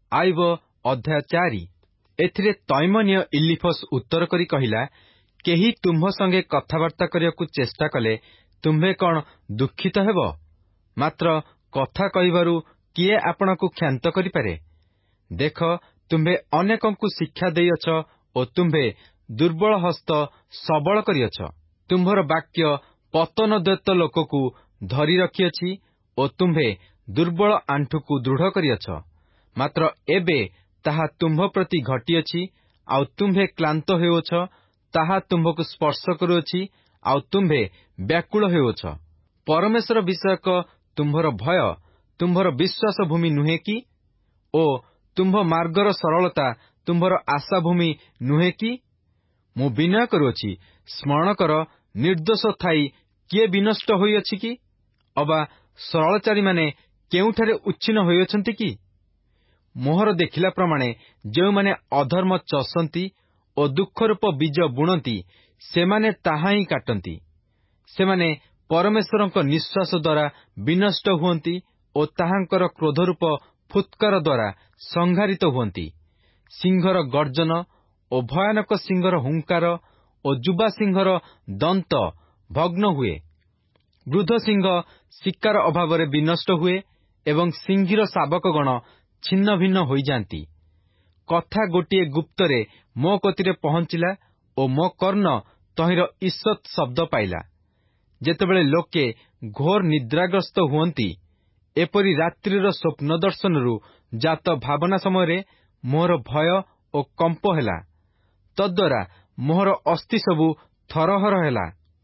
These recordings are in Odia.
ଆଇବ ଅଧ୍ୟାୟ 4। ଏଥିରେ ତୈମନୀୟ ଇଲିଫସ୍ ଉତ୍ତର କରି କହିଲା, କେହି ତୁମ୍ଭ ସଙ୍ଗେ କଥାବାର୍ତ୍ତା କରିବାକୁ ଚେଷ୍ଟା କଲେ ତୁମ୍ଭେ କଣ ଦୁଃଖିତ ହେବ? ମାତ୍ର କଥା କହିବାରୁ କିଏ ଆପଣଙ୍କୁ କ୍ଷାନ୍ତ କରିପାରେ? ଦେଖ, ତୁମ୍ଭେ ଅନେକଙ୍କୁ ଶିକ୍ଷା ଦେଇଅଛ ଓ ତୁମ୍ଭେ ଦୁର୍ବଳ ହସ୍ତ ସବଳ କରିଅଛ। ତୁମ୍ଭର ବାକ୍ୟ ପତନୋଦ୍ୟତ ଲୋକକୁ ଧରି ରଖିଅଛି ଓ ତୁମ୍ଭେ ଦୁର୍ବଳ ଆଣ୍ଠୁକୁ ଦୃଢ଼ କରିଅଛ। ମାତ୍ର ଏବେ ତାହା ତୁମ୍ଭ ପ୍ରତି ଘଟିଅଛି, ଆଉ ତୁମ୍ଭେ କ୍ଳାନ୍ତ ହେଉଅଛ। ତାହା ତୁମ୍ଭକୁ ସ୍ପର୍ଶ କରୁଅଛି, ଆଉ ତୁମ୍ଭେ ବ୍ୟାକୁଳ ହେଉଅଛ। ପରମେଶ୍ୱର ବିଷୟକ ତୁମ୍ଭର ଭୟ ତୁମ୍ଭର ବିଶ୍ୱାସ ଭୂମି ନୁହେଁ କି? ଓ ତୁମ୍ଭ ମାର୍ଗର ସରଳତା ତୁମ୍ଭର ଆଶା ଭୂମି ନୁହେଁ କି? ମୁଁ ବିନୟ କରୁଅଛି, ସ୍ମରଣ କର, ନିର୍ଦ୍ଦୋଷ ଥାଇ କିଏ ବିନଷ୍ଟ ହୋଇଅଛି କି? ଅବା ସରଳଚାରୀମାନେ କେଉଁଠାରେ ଉଚ୍ଛିନ୍ନ ହୋଇଅଛନ୍ତି କି? ମୋହର ଦେଖିଲା ପ୍ରମାଣେ ଯେଉଁମାନେ ଅଧର୍ମ ଚଷନ୍ତି ଓ ଦୁଃଖରୂପ ବୀଜ ବୁଣନ୍ତି, ସେମାନେ ତାହା ହିଁ କାଟନ୍ତି। ସେମାନେ ପରମେଶ୍ୱରଙ୍କ ନିଶ୍ୱାସ ଦ୍ୱାରା ବିନଷ୍ଟ ହୁଅନ୍ତି ଓ ତାହାଙ୍କର କ୍ରୋଧରୂପ ଫୁତ୍କାର ଦ୍ୱାରା ସଂହାରିତ ହୁଅନ୍ତି। ସିଂହର ଗର୍ଜନ ଓ ଭୟାନକ ସିଂହର ହୁଙ୍କାର ଓ ଯୁବା ସିଂହର ଦନ୍ତ ଭଗ୍ନ ହୁଏ। ବୃଦ୍ଧ ସିଂହ ଶିକାର ଅଭାବରେ ବିନଷ୍ଟ ହୁଏ ଏବଂ ସିଂହୀର ଶାବକଗଣ ଛିନ୍ନ ଭିନ୍ନ ହୋଇଯାନ୍ତି। କଥା ଗୋଟିଏ ଗୁପ୍ତରେ ମୋ କତିରେ ପହଞ୍ଚିଲା ଓ ମୋ କର୍ଣ୍ଣ ତହିଁର ଈଷତ୍ ଶବ୍ଦ ପାଇଲା। ଯେତେବେଳେ ଲୋକେ ଘୋର ନିଦ୍ରାଗ୍ରସ୍ତ ହୁଅନ୍ତି, ଏପରି ରାତ୍ରିର ସ୍ୱପ୍ନ ଦର୍ଶନରୁ ଜାତ ଭାବନା ସମୟରେ ମୋହର ଭୟ ଓ କମ୍ପ ହେଲା। ତଦ୍ୱାରା ମୋହର ଅସ୍ଥି ସବୁ ଥରହର ହେଲା।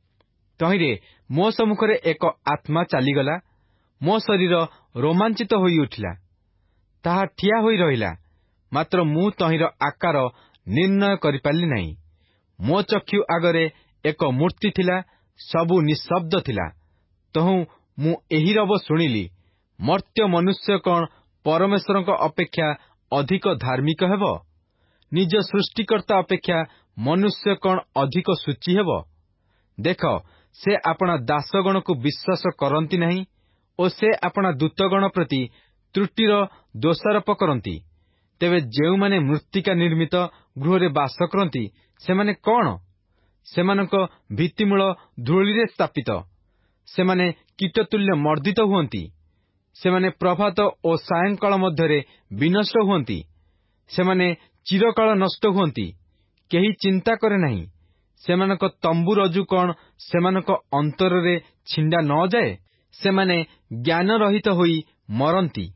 ତହିଁରେ ମୋ ସମ୍ମୁଖରେ ଏକ ଆତ୍ମା ଚାଲିଗଲା। ମୋ ଶରୀର ରୋମାଞ୍ଚିତ ହୋଇଉଠିଲା। ତାହା ଠିଆ ହୋଇ ରହିଲା, ମାତ୍ର ମୁଁ ତହିଁର ଆକାର ନିର୍ଣ୍ଣୟ କରିପାରିଲି ନାହିଁ। ମୋ ଚକ୍ଷୁ ଆଗରେ ଏକ ମୂର୍ତ୍ତି ଥିଲା, ସବୁ ନିଃଶବ୍ଦ ଥିଲା। ତହୁଁ ମୁଁ ଏହି ରବ ଶୁଣିଲି, ମର୍ତ୍ତ୍ୟ ମନୁଷ୍ୟ କଣ ପରମେଶ୍ୱରଙ୍କ ଅପେକ୍ଷା ଅଧିକ ଧାର୍ମିକ ହେବ? ନିଜ ସୃଷ୍ଟିକର୍ତ୍ତା ଅପେକ୍ଷା ମନୁଷ୍ୟ କଣ ଅଧିକ ସୂଚୀ ହେବ? ଦେଖ, ସେ ଆପଣା ଦାସଗଣକୁ ବିଶ୍ୱାସ କରନ୍ତି ନାହିଁ ଓ ସେ ଆପଣା ଦୂତଗଣ ପ୍ରତି ତ୍ରୁଟିର ଦୋଷାରୋପ କରନ୍ତି। ତେବେ ଯେଉଁମାନେ ମୃତ୍ତିକା ନିର୍ମିତ ଗୃହରେ ବାସ କରନ୍ତି, ସେମାନେ କଣ? ସେମାନଙ୍କ ଭିତ୍ତିମୂଳ ଧୂଳିରେ ସ୍ଥାପିତ। ସେମାନେ କୀଟତୁଲ୍ୟ ମର୍ଦ୍ଦିତ ହୁଅନ୍ତି। ସେମାନେ ପ୍ରଭାତ ଓ ସାୟଂକାଳ ମଧ୍ୟରେ ବିନଷ୍ଟ ହୁଅନ୍ତି। ସେମାନେ ଚିରକାଳ ନଷ୍ଟ ହୁଅନ୍ତି। କେହି ଚିନ୍ତା କରେ ନାହିଁ। ସେମାନଙ୍କ ତମ୍ବୁ ରଜୁ କଣ ସେମାନଙ୍କ ଅନ୍ତରରେ ଛିଣ୍ଡା ନ ଯାଏ? ସେମାନେ ଜ୍ଞାନରହିତ ହୋଇ ମରନ୍ତି।